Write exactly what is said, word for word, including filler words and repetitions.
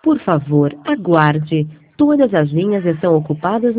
Por favor, aguarde. Todas as linhas estão ocupadas